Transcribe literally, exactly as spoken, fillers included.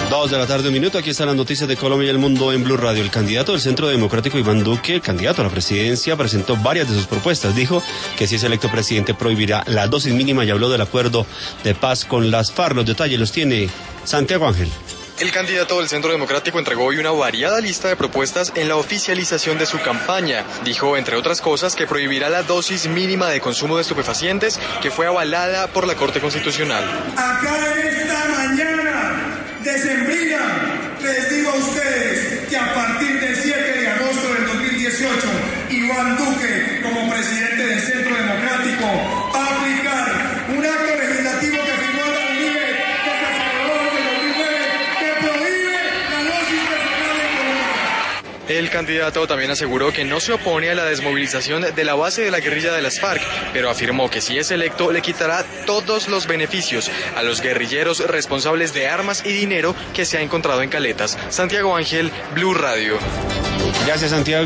Dos de la tarde, un minuto. Aquí están las noticias de Colombia y el mundo en Blue Radio. El candidato del Centro Democrático, Iván Duque, el candidato a la presidencia, presentó varias de sus propuestas. Dijo que si es electo presidente prohibirá la dosis mínima y habló del acuerdo de paz con las FARC. Los detalles los tiene Santiago Ángel. El candidato del Centro Democrático entregó hoy una variada lista de propuestas en la oficialización de su campaña. Dijo, entre otras cosas, que prohibirá la dosis mínima de consumo de estupefacientes, que fue avalada por la Corte Constitucional. Acá en esta mañana decembrina les digo a ustedes que a partir del siete de agosto del dos mil dieciocho, Iván Duque, como presidente del Centro Democrático, va a aplicar un acto legislativo que firmó la UNIBE, que se celebró en el dos mil nueve, que prohíbe la dosis personal en Colombia. El candidato también aseguró que no se opone a la desmovilización de la base de la guerrilla de las FARC, pero afirmó que si es electo le quitará todos los beneficios a los guerrilleros responsables de armas y dinero que se ha encontrado en Caletas. Santiago Ángel, Blue Radio. Gracias, Santiago.